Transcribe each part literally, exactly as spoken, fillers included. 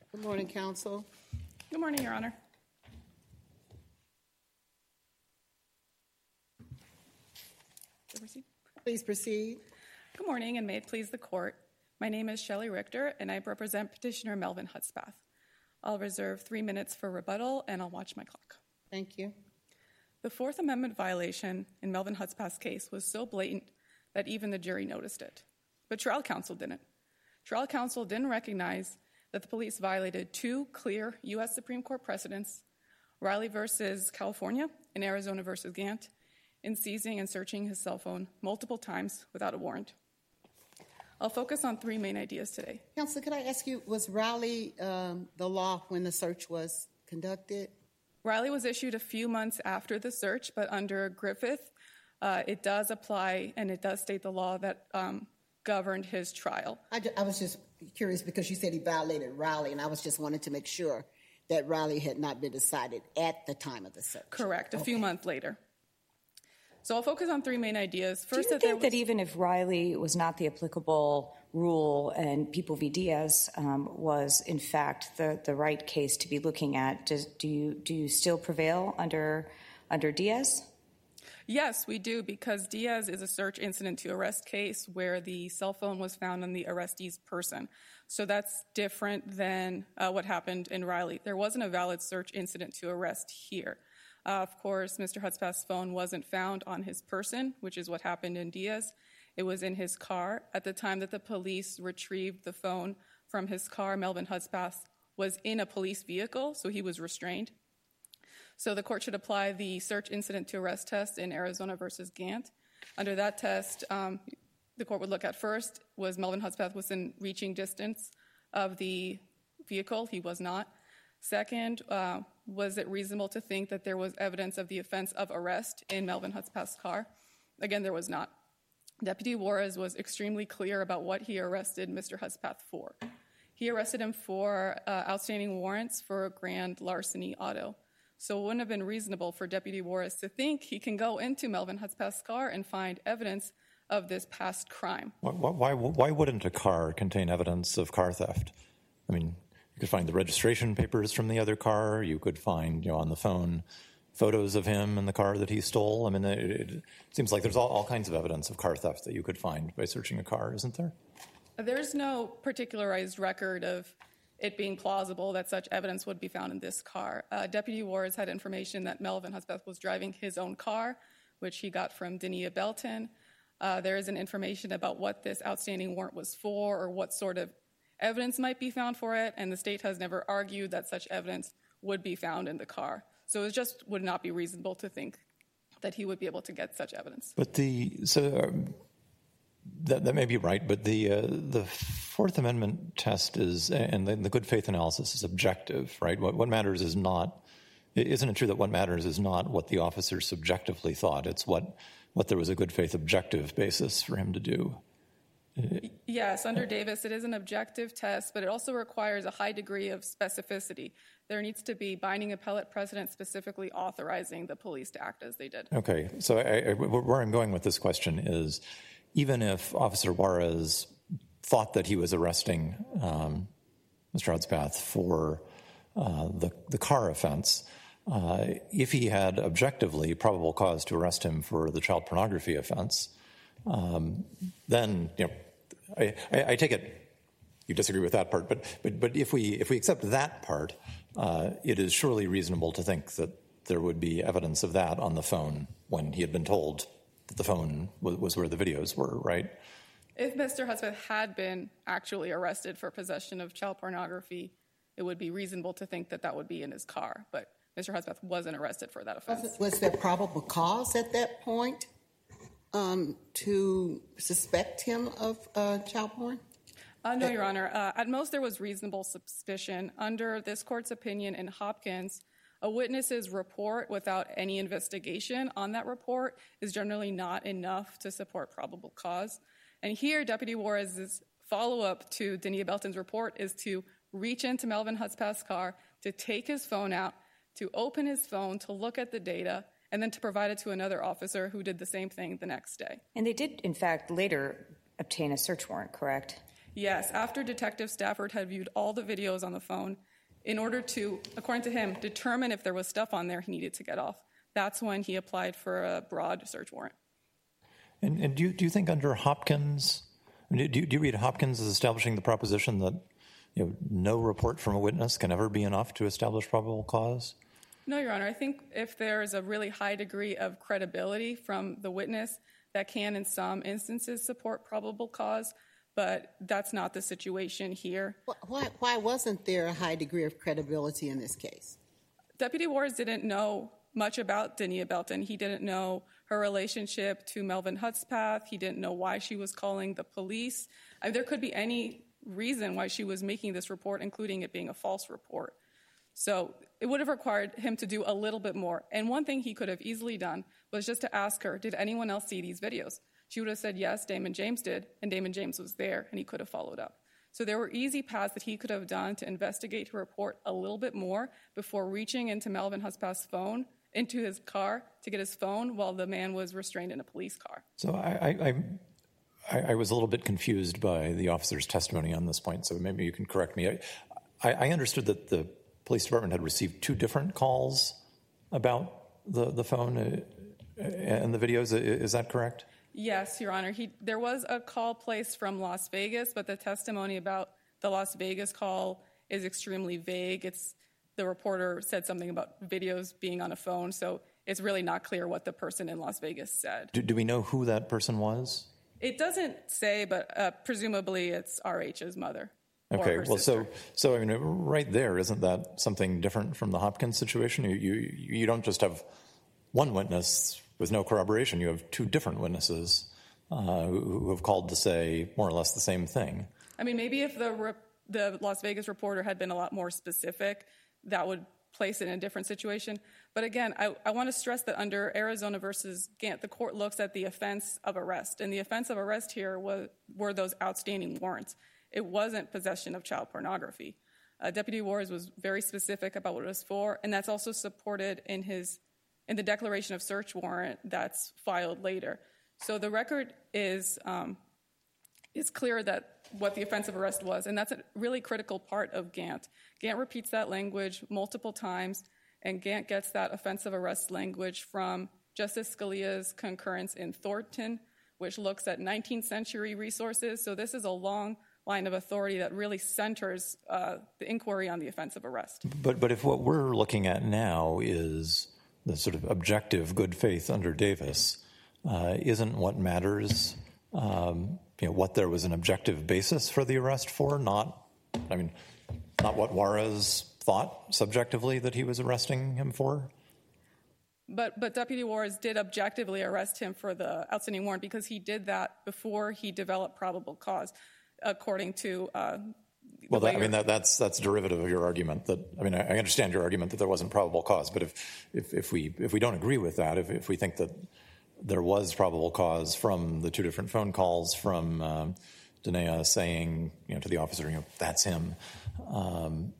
Good morning, counsel. Good morning, Your Honor. Please proceed. Good morning, and may it please the court. My name is Shelley Richter, and I represent petitioner Melvin Hudspeth. I'll reserve three minutes for rebuttal, and I'll watch my clock. Thank you. The Fourth Amendment violation in Melvin Hudspeth's case was so blatant that even the jury noticed it. But trial counsel didn't. Trial counsel didn't recognize that the police violated two clear U S Supreme Court precedents, Riley versus California and Arizona versus Gant, in seizing and searching his cell phone multiple times without a warrant. I'll focus on three main ideas today. Counsel, could I ask you, was Riley um, the law when the search was conducted? Riley was issued a few months after the search, but under Griffith, uh, it does apply and it does state the law that um, governed his trial. I, I was just curious because you said he violated Riley, and I was just wanting to make sure that Riley had not been decided at the time of the search. Correct, a okay. few months later. So I'll focus on three main ideas. First, Do you that think was... that even if Riley was not the applicable rule and People v. Diaz um, was, in fact, the, the right case to be looking at, does, do you do you still prevail under under Diaz? Yes, we do, because Diaz is a search incident to arrest case where the cell phone was found on the arrestee's person. So that's different than uh, what happened in Riley. There wasn't a valid search incident to arrest here. Uh, of course, Mister Hudspeth's phone wasn't found on his person, which is what happened in Diaz. It was in his car. At the time that the police retrieved the phone from his car, Melvin Hudspeth was in a police vehicle, so he was restrained. So the court should apply the search incident to arrest test in Arizona versus Gant. Under that test, um, the court would look at first, was Melvin Hudspeth within reaching distance of the vehicle? He was not. Second, uh, was it reasonable to think that there was evidence of the offense of arrest in Melvin Hudspeth's car? Again, there was not. Deputy Juarez was extremely clear about what he arrested Mister Hudspeth for. He arrested him for uh, outstanding warrants for a grand larceny auto. So it wouldn't have been reasonable for Deputy Juarez to think he can go into Melvin Hudspeth's car and find evidence of this past crime. Why, why, why wouldn't a car contain evidence of car theft? I mean, you could find the registration papers from the other car. You could find, you know, on the phone photos of him in the car that he stole. I mean, it, it seems like there's all, all kinds of evidence of car theft that you could find by searching a car, isn't there? There's no particularized record of it being plausible that such evidence would be found in this car. Uh, Deputy Juarez had information that Melvin Hudspeth was driving his own car, which he got from Dania Belton. Uh, there isn't information about what this outstanding warrant was for or what sort of evidence might be found for it, and the state has never argued that such evidence would be found in the car. So it just would not be reasonable to think that he would be able to get such evidence. But the so um, that that may be right, but the uh, the Fourth Amendment test is, and the, the good faith analysis is objective, right? What what matters is not. Isn't it true that what matters is not what the officer subjectively thought? It's what what there was a good faith objective basis for him to do. Yes, under Davis, it is an objective test, but it also requires a high degree of specificity. There needs to be binding appellate precedent specifically authorizing the police to act as they did. Okay, so I, I, where I'm going with this question is, even if Officer Juarez thought that he was arresting um, Mister Hudspeth for uh, the, the car offense, uh, if he had objectively probable cause to arrest him for the child pornography offense, um, then, you know, I, I, I take it you disagree with that part, but but but if we if we accept that part, uh, it is surely reasonable to think that there would be evidence of that on the phone when he had been told that the phone was, was where the videos were, right? If Mister Hudspeth had been actually arrested for possession of child pornography, it would be reasonable to think that that would be in his car. But Mister Hudspeth wasn't arrested for that offense. Was, was there probable cause at that point um, to suspect him of uh, child porn? Uh, no, Your Honor. Uh, at most, there was reasonable suspicion. Under this court's opinion in Hopkins, a witness's report without any investigation on that report is generally not enough to support probable cause. And here, Deputy Juarez's follow-up to Dania Belton's report is to reach into Melvin Hudspeth's car, to take his phone out, to open his phone, to look at the data, and then to provide it to another officer who did the same thing the next day. And they did, in fact, later obtain a search warrant, correct? Yes, after Detective Stafford had viewed all the videos on the phone, in order to, according to him, determine if there was stuff on there he needed to get off, that's when he applied for a broad search warrant. And, and do, you, do you think under Hopkins, do you, do you read Hopkins as establishing the proposition that you know, no report from a witness can ever be enough to establish probable cause? No, Your Honor. I think if there is a really high degree of credibility from the witness, that can in some instances support probable cause, but that's not the situation here. Why, why wasn't there a high degree of credibility in this case? Deputy Juarez didn't know much about Dania Belton. He didn't know her relationship to Melvin Hudspeth. He didn't know why she was calling the police. I mean, there could be any reason why she was making this report, including it being a false report. So it would have required him to do a little bit more. And one thing he could have easily done was just to ask her, did anyone else see these videos? She would have said, yes, Damon James did, and Damon James was there, and he could have followed up. So there were easy paths that he could have done to investigate her report a little bit more before reaching into Melvin Hudspeth's phone, into his car, to get his phone while the man was restrained in a police car. So I, I, I, I was a little bit confused by the officer's testimony on this point, so maybe you can correct me. I, I understood that the police department had received two different calls about the, the phone and the videos. Is that correct? Yes, Your Honor. He, there was a call placed from Las Vegas, but the testimony about the Las Vegas call is extremely vague. It's the reporter said something about videos being on a phone, so it's really not clear what the person in Las Vegas said. Do, do we know who that person was? It doesn't say, but uh, presumably it's R H's mother. Okay, well, so so I mean, right there, isn't that something different from the Hopkins situation? You you you don't just have one witness with no corroboration; you have two different witnesses uh, who, who have called to say more or less the same thing. I mean, maybe if the rep- the Las Vegas reporter had been a lot more specific, that would place it in a different situation. But again, I, I want to stress that under Arizona versus Gant, the court looks at the offense of arrest, and the offense of arrest here was were those outstanding warrants. It wasn't possession of child pornography. Uh, Deputy Juarez was very specific about what it was for, and that's also supported in his in the declaration of search warrant that's filed later. So the record is um, is clear that what the offense of arrest was, and that's a really critical part of Gant. Gant repeats that language multiple times, and Gant gets that offense of arrest language from Justice Scalia's concurrence in Thornton, which looks at nineteenth century resources. So this is a long line of authority that really centers uh, the inquiry on the offense of arrest. But but if what we're looking at now is the sort of objective good faith under Davis, uh, isn't what matters, um, you know, what there was an objective basis for the arrest for, not, I mean, not what Juarez thought subjectively that he was arresting him for? But but Deputy Juarez did objectively arrest him for the outstanding warrant because he did that before he developed probable cause. According to uh, well, that, I mean that, that's that's derivative of your argument. That I mean, I, I understand your argument that there wasn't probable cause, but if if, if we if we don't agree with that, if, if we think that there was probable cause from the two different phone calls from um, Dania saying, you know, to the officer, you know, that's him, um,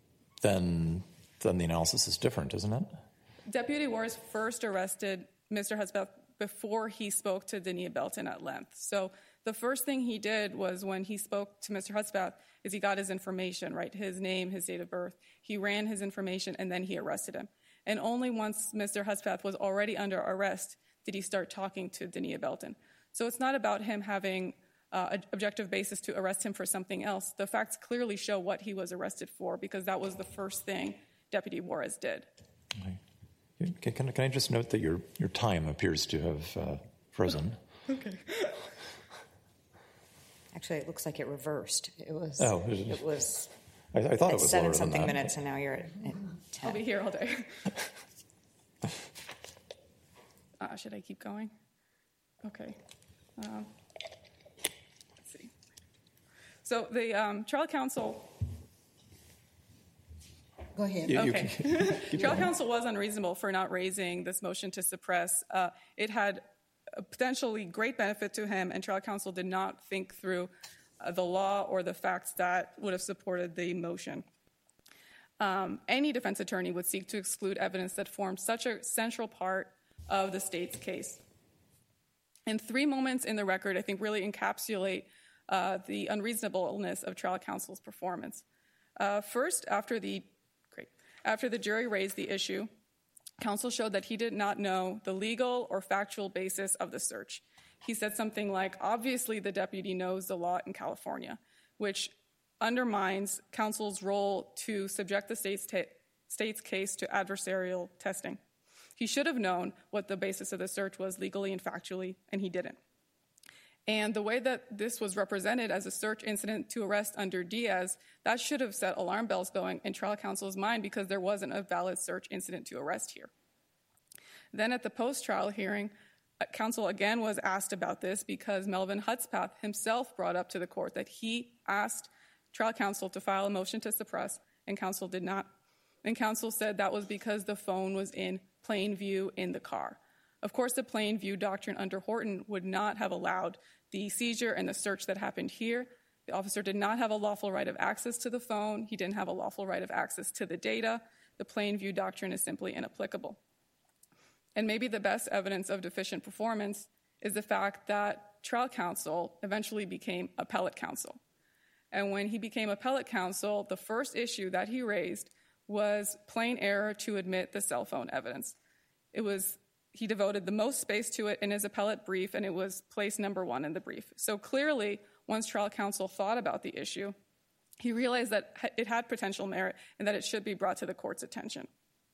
then then the analysis is different, isn't it? Deputy Juarez first arrested Mister Hudspeth before he spoke to Dania Belton at length. So the first thing he did was when he spoke to Mister Hudspeth is he got his information, right, his name, his date of birth. He ran his information, and then he arrested him. And only once Mister Hudspeth was already under arrest did he start talking to Dania Belton. So it's not about him having uh, an objective basis to arrest him for something else. The facts clearly show what he was arrested for because that was the first thing Deputy Juarez did. Okay. Can, can I just note that your, your time appears to have uh, frozen? Okay. Actually, it looks like it reversed. It was. Oh, it was. I, I thought it was seven lower something than that. minutes, and now you're at, at ten. I'll be here all day. uh, should I keep going? Okay. Um, let's see. So the um, trial counsel. Go ahead. You, Okay. you Trial counsel was unreasonable for not raising this motion to suppress. Uh, it had a potentially great benefit to him, and trial counsel did not think through uh, the law or the facts that would have supported the motion. Um, any defense attorney would seek to exclude evidence that formed such a central part of the state's case. And three moments in the record, I think, really encapsulate uh, the unreasonableness of trial counsel's performance. Uh, first, after the great, after the jury raised the issue, counsel showed that he did not know the legal or factual basis of the search. He said something like, obviously the deputy knows the law in California, which undermines counsel's role to subject the state's, ta- state's case to adversarial testing. He should have known what the basis of the search was legally and factually, and he didn't. And the way that this was represented as a search incident to arrest under Diaz, that should have set alarm bells going in trial counsel's mind because there wasn't a valid search incident to arrest here. Then at the post-trial hearing, counsel again was asked about this because Melvin Hudspeth himself brought up to the court that he asked trial counsel to file a motion to suppress, and counsel did not. And counsel said that was because the phone was in plain view in the car. Of course, the plain view doctrine under Horton would not have allowed the seizure and the search that happened here. The officer did not have a lawful right of access to the phone. He didn't have a lawful right of access to the data. The plain view doctrine is simply inapplicable. And maybe the best evidence of deficient performance is the fact that trial counsel eventually became appellate counsel. And when he became appellate counsel, the first issue that he raised was plain error to admit the cell phone evidence. It was, he devoted the most space to it in his appellate brief, and it was place number one in the brief. So clearly, once trial counsel thought about the issue, he realized that it had potential merit and that it should be brought to the court's attention.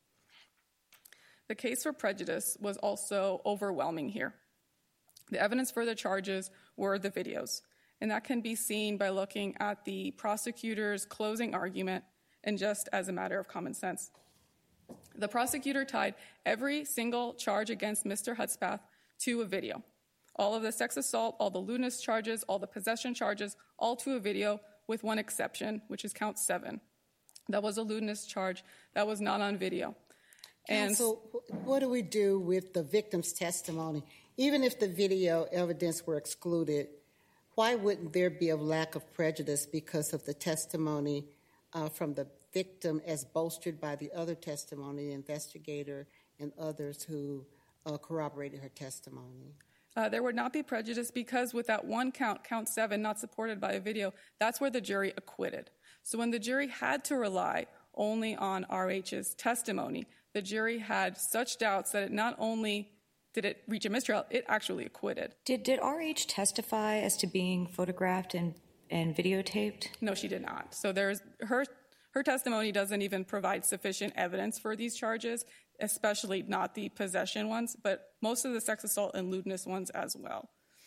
The case for prejudice was also overwhelming here. The evidence for the charges were the videos, and that can be seen by looking at the prosecutor's closing argument and just as a matter of common sense. The prosecutor tied every single charge against Mister Hudspeth to a video. All of the sex assault, all the lewdness charges, all the possession charges, all to a video with one exception, which is count seven. That was a lewdness charge that was not on video. And so what do we do with the victim's testimony? Even if the video evidence were excluded, why wouldn't there be a lack of prejudice because of the testimony uh, from the victim as bolstered by the other testimony, the investigator and others who uh, corroborated her testimony? Uh, there would not be prejudice because with that one count, count seven, not supported by a video, that's where the jury acquitted. So when the jury had to rely only on R H's testimony, the jury had such doubts that it not only did it reach a mistrial, it actually acquitted. Did did R H testify as to being photographed and, and videotaped? No, she did not. So there's her her testimony doesn't even provide sufficient evidence for these charges, especially not the possession ones, but most of the sex assault and lewdness ones as well.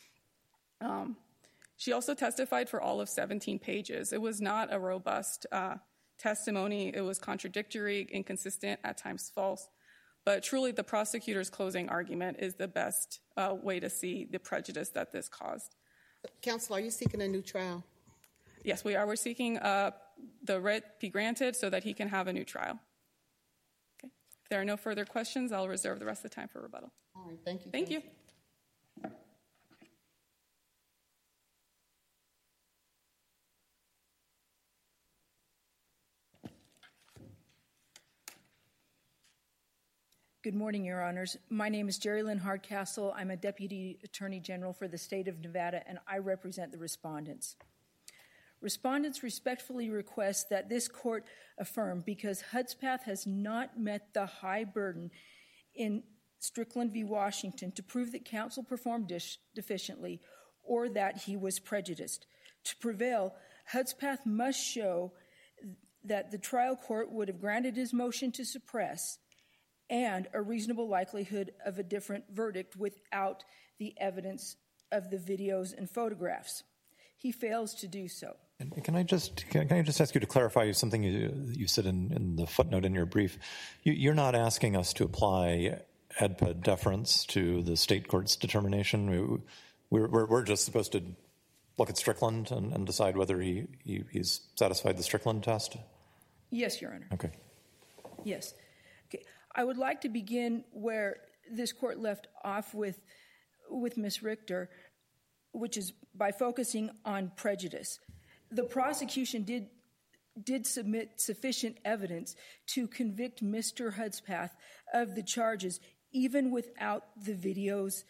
Um, she also testified for all of seventeen pages. It was not a robust uh, testimony. It was contradictory, inconsistent, at times false. But truly, the prosecutor's closing argument is the best uh, way to see the prejudice that this caused. Counsel, are you seeking a new trial? Yes, we are. We're seeking uh, the writ be granted so that he can have a new trial. Okay. If there are no further questions, I'll reserve the rest of the time for rebuttal. All right. Thank you. Thank you. Good morning, Your Honors. My name is Jerry Lynn Hardcastle. I'm a Deputy Attorney General for the state of Nevada, and I represent the respondents. Respondents respectfully request that this court affirm because Hudspeth has not met the high burden in Strickland v. Washington to prove that counsel performed dis- deficiently or that he was prejudiced. To prevail, Hudspeth must show that the trial court would have granted his motion to suppress and a reasonable likelihood of a different verdict without the evidence of the videos and photographs. He fails to do so. And can I just can I just ask you to clarify something you, you said in, in the footnote in your brief? You, you're not asking us to apply E D P A deference to the state court's determination. We're, we're, we're just supposed to look at Strickland and, and decide whether he, he he's satisfied the Strickland test? Yes, Your Honor. Okay. Yes. Okay. I would like to begin where this court left off with with Miz Richter, which is by focusing on prejudice. The prosecution did did submit sufficient evidence to convict Mister Hudspeth of the charges, even without the videos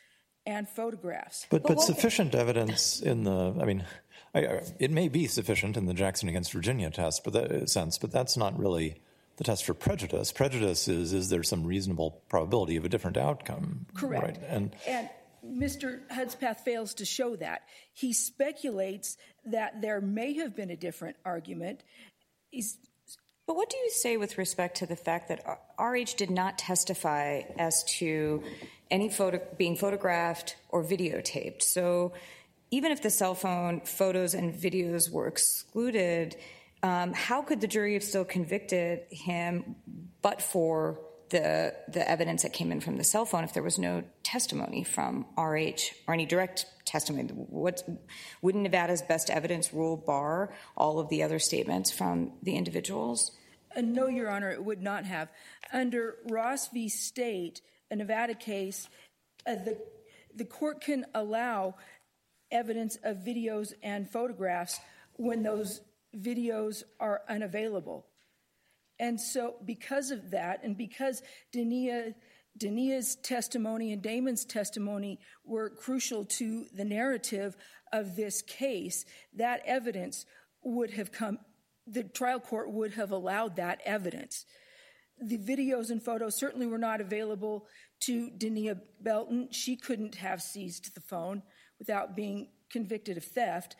and photographs. But, but, but sufficient evidence in the, I mean, I, it may be sufficient in the Jackson against Virginia test, but that sense, but that's not really the test for prejudice. Prejudice is, is there some reasonable probability of a different outcome? Correct. Right? And, and Mister Hudspeth fails to show that. He speculates that there may have been a different argument. He's, but what do you say with respect to the fact that R H did not testify as to any photo being photographed or videotaped? So even if the cell phone photos and videos were excluded, um, how could the jury have still convicted him but for the the evidence that came in from the cell phone if there was no testimony from R H or any direct testimony? What, wouldn't Nevada's best evidence rule bar all of the other statements from the individuals? Uh, no, Your Honor, it would not have. Under Ross v. State, a Nevada case, uh, the the court can allow evidence of videos and photographs when those videos are unavailable. And so because of that, and because Dania, Dania's testimony and Damon's testimony were crucial to the narrative of this case, that evidence would have come, the trial court would have allowed that evidence. The videos and photos certainly were not available to Dania Belton. She couldn't have seized the phone without being convicted of theft.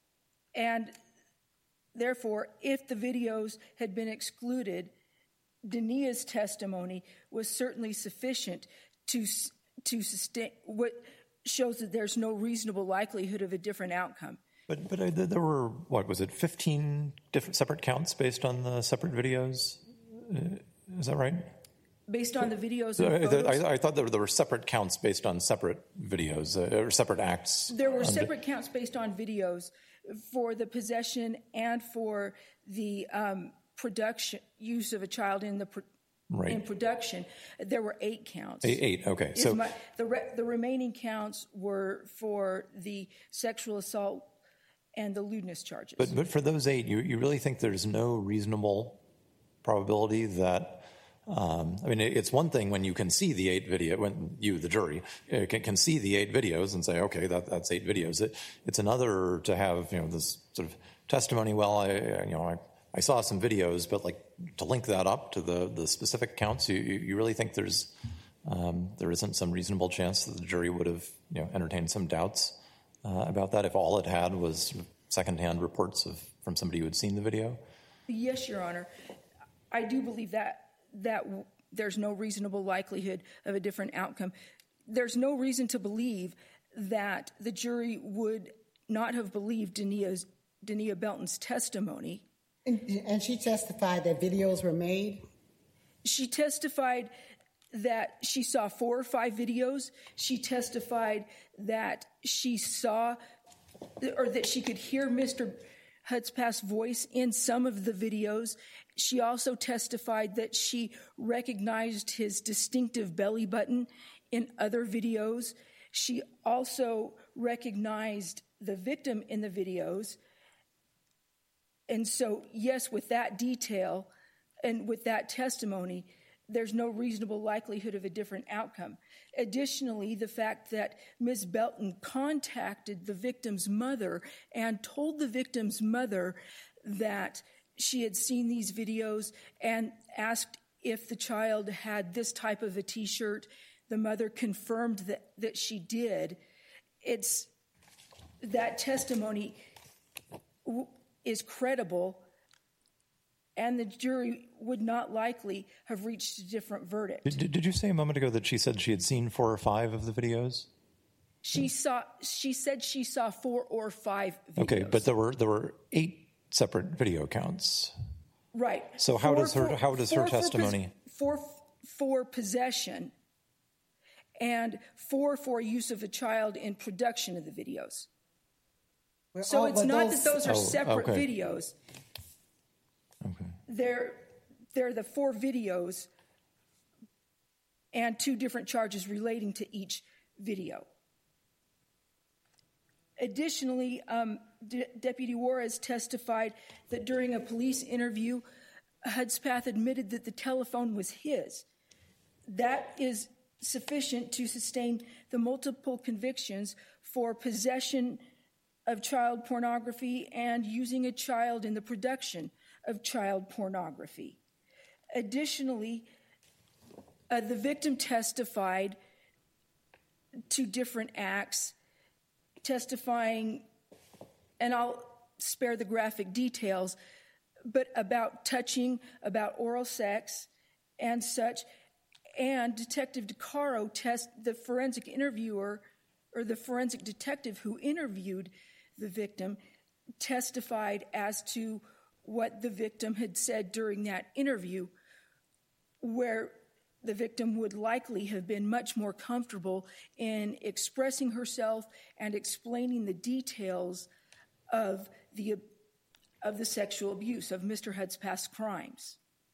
And therefore, if the videos had been excluded, Dania's testimony was certainly sufficient to to sustain what shows that there's no reasonable likelihood of a different outcome. But but uh, there were, what was it, fifteen different separate counts based on the separate videos? Uh, is that right? Based on the videos and photos? I, I thought there were, there were separate counts based on separate videos uh, or separate acts. There were separate counts based on videos for the possession and for the um, production use of a child in the pro- right. in production. There were eight counts. Eight, eight okay. So my, the re- the remaining counts were for the sexual assault and the lewdness charges. But but for those eight, you you really think there's no reasonable probability that? Um, I mean, it's one thing when you can see the eight video, when you, the jury, can, can see the eight videos and say, okay, that, that's eight videos. It, it's another to have, you know, this sort of testimony. Well, I, you know, I, I saw some videos, but like to link that up to the, the specific counts, you, you really think there's um, there isn't some reasonable chance that the jury would have, you know, entertained some doubts uh, about that if all it had was secondhand reports of from somebody who had seen the video? Yes, Your Honor, I do believe that. that w- there's no reasonable likelihood of a different outcome. There's no reason to believe that the jury would not have believed Dania's, Dania Belton's testimony. And, and she testified that videos were made? She testified that she saw four or five videos. She testified that she saw, or that she could hear Mister Hudspeth's voice in some of the videos. She also testified that she recognized his distinctive belly button in other videos. She also recognized the victim in the videos. And so, yes, with that detail and with that testimony, there's no reasonable likelihood of a different outcome. Additionally, the fact that Miz Belton contacted the victim's mother and told the victim's mother that she had seen these videos and asked if the child had this type of a T-shirt. The mother confirmed that, that she did. It's that testimony w- is credible, and the jury would not likely have reached a different verdict. Did, did you say a moment ago that she said she had seen four or five of the videos? She saw. She said she saw four or five videos. Okay, but there were there were eight separate video counts. Right. So how four does her for, how does her testimony for pos- for, for possession and four for use of a child in production of the videos. Well, so oh, it's not those, that those are oh, separate okay. videos. Okay. They're they're the four videos and two different charges relating to each video. Additionally, um, De- Deputy Juarez testified that during a police interview, Hudspeth admitted that the telephone was his. That is sufficient to sustain the multiple convictions for possession of child pornography and using a child in the production of child pornography. Additionally, uh, the victim testified to different acts, testifying, and I'll spare the graphic details, but about touching, about oral sex, and such. And Detective DeCaro, test the forensic interviewer, or the forensic detective who interviewed the victim, testified as to what the victim had said during that interview, where the victim would likely have been much more comfortable in expressing herself and explaining the details of the of the sexual abuse, of Mister Hudspeth's crimes.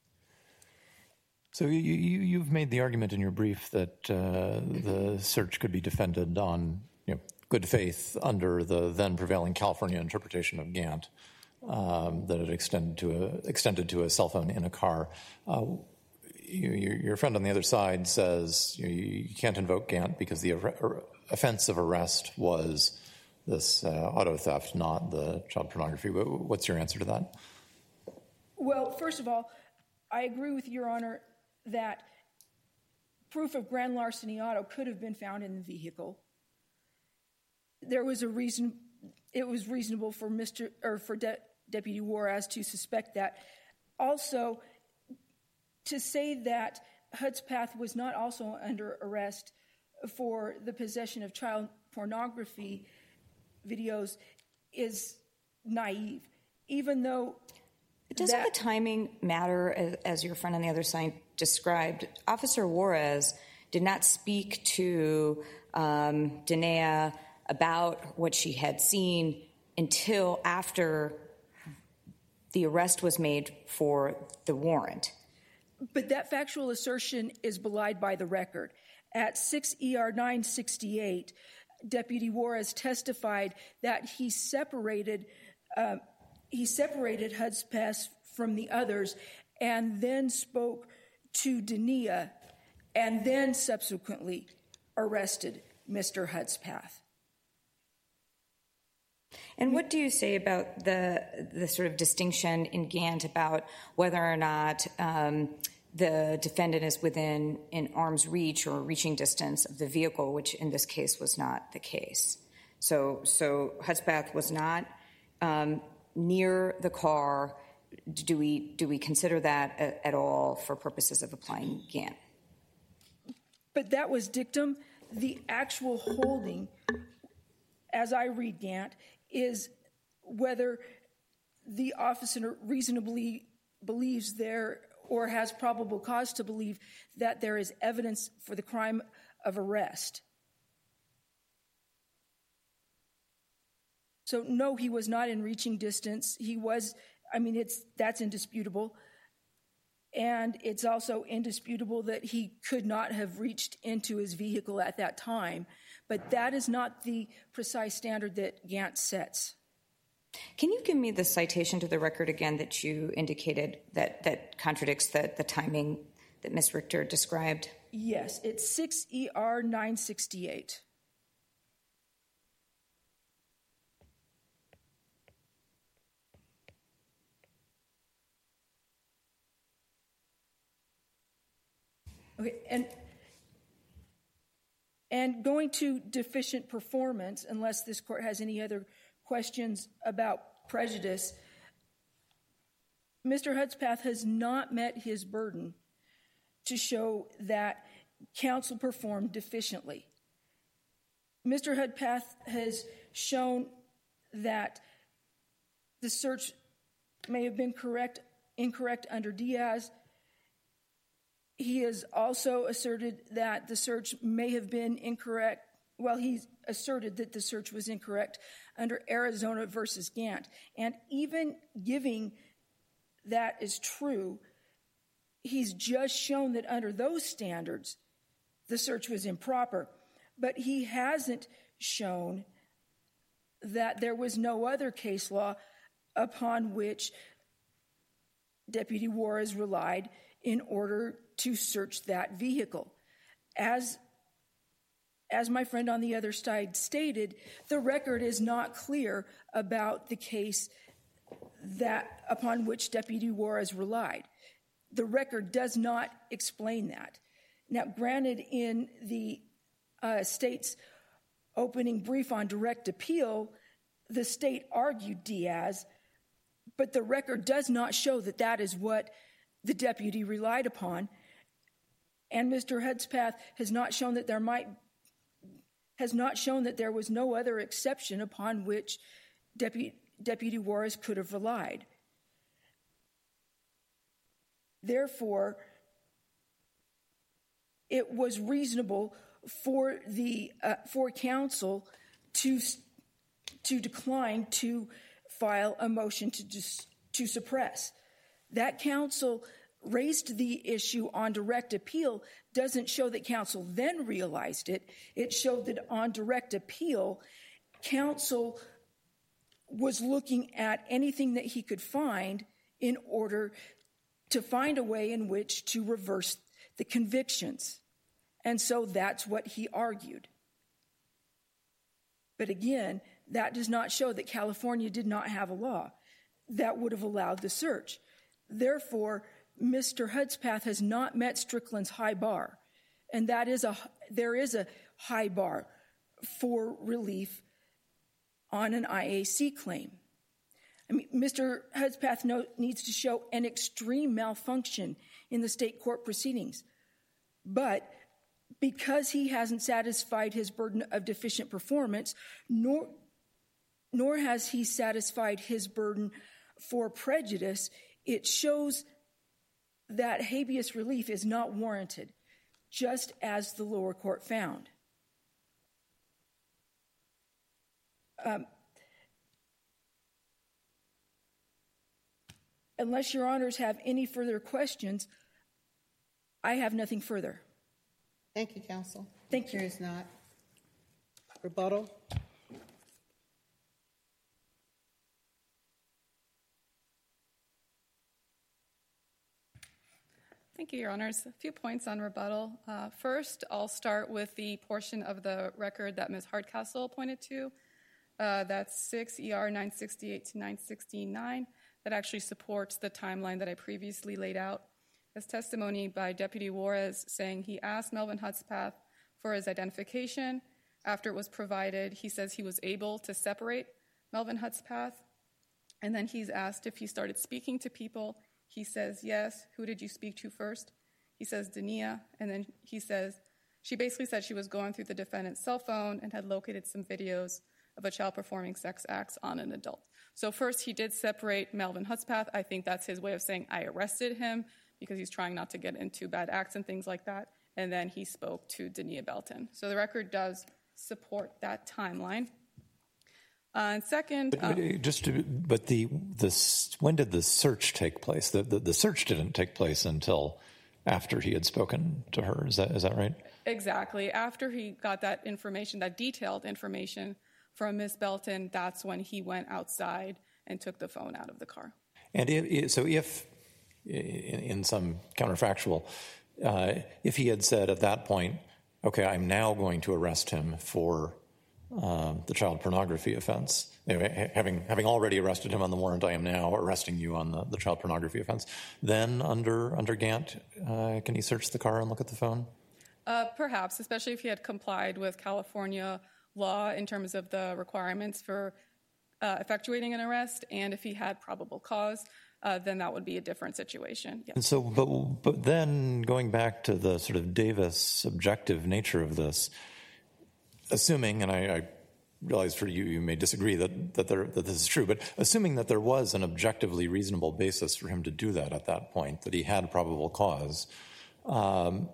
So you, you, you've made the argument in your brief that uh, the search could be defended on you know, good faith under the then prevailing California interpretation of Gantt, um, that it extended to a extended to a cell phone in a car. Uh, you, your, your friend on the other side says you, you can't invoke Gantt because the ar- offense of arrest was this uh, auto theft, not the child pornography. What's your answer to that? Well, first of all, I agree with Your Honor that proof of grand larceny auto could have been found in the vehicle. There was a reason; it was reasonable for Mister or for De- Deputy Juarez to suspect that. Also, to say that Hudspeth was not also under arrest for the possession of child pornography videos is naive, even though. Doesn't that, the timing matter, as, as your friend on the other side described? Officer Juarez did not speak to um, Danae about what she had seen until after the arrest was made for the warrant. But that factual assertion is belied by the record. At six E R nine sixty-eight, Deputy Juarez testified that he separated uh, he separated Hudspeth from the others and then spoke to Dania and then subsequently arrested Mister Hudspeth. And what do you say about the the sort of distinction in Gantt about whether or not um, the defendant is within an arm's reach or reaching distance of the vehicle, which in this case was not the case? So, so Hudspeth was not um, near the car. Do we do we consider that a, at all for purposes of applying Gantt? But that was dictum. The actual holding, as I read Gantt, is whether the officer reasonably believes there or has probable cause to believe that there is evidence for the crime of arrest. So, no, he was not in reaching distance. He was, I mean, it's that's indisputable. And it's also indisputable that he could not have reached into his vehicle at that time. But that is not the precise standard that Gantt sets. Can you give me the citation to the record again that you indicated that, that contradicts the, the timing that Miz Richter described? Yes, it's six E R nine sixty-eight. Okay, and and going to deficient performance, unless this court has any other questions about prejudice, Mister Hudspeth has not met his burden to show that counsel performed deficiently. Mister Hudspeth has shown that the search may have been correct, incorrect under Diaz. He has also asserted that the search may have been incorrect. Well, he's asserted that the search was incorrect under Arizona versus Gantt. And even giving that is true, he's just shown that under those standards, the search was improper. But he hasn't shown that there was no other case law upon which Deputy Juarez relied in order to search that vehicle. as as my friend on the other side stated, the record is not clear about the case that upon which Deputy Juarez relied. The record does not explain that. Now, granted, in the uh, state's opening brief on direct appeal, the state argued Diaz, but the record does not show that that is what the deputy relied upon. And Mister Hudspeth has not shown that there might has not shown that there was no other exception upon which Deputy, Deputy Juarez could have relied. Therefore, it was reasonable for the uh, for counsel to to decline to file a motion to dis, to suppress. That counsel raised the issue on direct appeal doesn't show that counsel then realized it. It showed that on direct appeal, counsel was looking at anything that he could find in order to find a way in which to reverse the convictions. And so that's what he argued. But again, that does not show that California did not have a law that would have allowed the search. Therefore, Mister Hudspeth has not met Strickland's high bar, and that is a there is a high bar for relief on an I A C claim. I mean, Mister Hudspeth no, needs to show an extreme malfunction in the state court proceedings, but because he hasn't satisfied his burden of deficient performance, nor nor has he satisfied his burden for prejudice, it shows that habeas relief is not warranted, just as the lower court found. Um, unless your honors have any further questions, I have nothing further. Thank you, counsel. Thank you. There is not. Rebuttal. Thank you, Your Honors. A few points on rebuttal. Uh, first, I'll start with the portion of the record that Miz Hardcastle pointed to. Uh, that's six E R nine sixty-eight to nine sixty-nine. That actually supports the timeline that I previously laid out. As testimony by Deputy Juarez saying he asked Melvin Hudspeth for his identification. After it was provided, he says he was able to separate Melvin Hudspeth. And then he's asked if he started speaking to people. He says, yes. Who did you speak to first? He says, Dania. And then he says, she basically said she was going through the defendant's cell phone and had located some videos of a child performing sex acts on an adult. So first, he did separate Melvin Hudspeth. I think that's his way of saying I arrested him because he's trying not to get into bad acts and things like that. And then he spoke to Dania Belton. So the record does support that timeline. Uh, and second, but, um, but just to, but the this when did the search take place? The, the the search didn't take place until after he had spoken to her. Is that is that right? Exactly. After he got that information, that detailed information from Miz Belton, that's when he went outside and took the phone out of the car. And if, so, if in, in some counterfactual, uh, if he had said at that point, "Okay, I'm now going to arrest him for." Uh, the child pornography offense. Anyway, having having already arrested him on the warrant, I am now arresting you on the, the child pornography offense. Then, under under Gant, uh, can he search the car and look at the phone? Uh, perhaps, especially if he had complied with California law in terms of the requirements for uh, effectuating an arrest, and if he had probable cause, uh, then that would be a different situation. Yes. And so, but but then going back to the sort of Davis subjective nature of this. Assuming, and I, I realize for you, you may disagree that that, there, that this is true, but assuming that there was an objectively reasonable basis for him to do that at that point, that he had probable cause, um,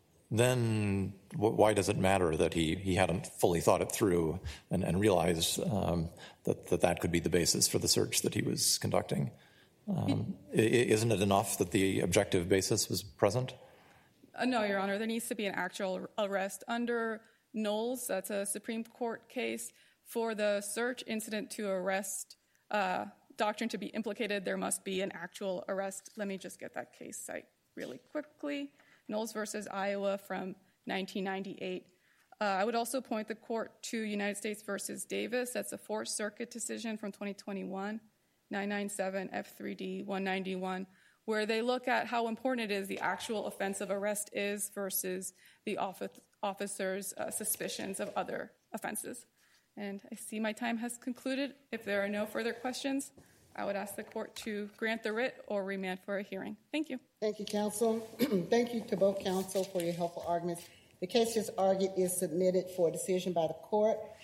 then w- why does it matter that he, he hadn't fully thought it through and, and realized um, that, that that could be the basis for the search that he was conducting? Um, isn't it enough that the objective basis was present? Uh, no, Your Honor. There needs to be an actual arrest under Knowles, that's a Supreme Court case. For the search incident to arrest uh, doctrine to be implicated, there must be an actual arrest. Let me just get that case site really quickly. Knowles versus Iowa from nineteen ninety-eight. Uh, I would also point the court to United States versus Davis. That's a Fourth Circuit decision from twenty twenty-one, nine ninety-seven F three D one ninety-one, where they look at how important it is the actual offense of arrest is versus the office, officer's uh, suspicions of other offenses. And I see my time has concluded. If there are no further questions, I would ask the court to grant the writ or remand for a hearing. Thank you. Thank you, counsel. Thank you to both counsel for your helpful arguments. The case just argued is submitted for decision by the court.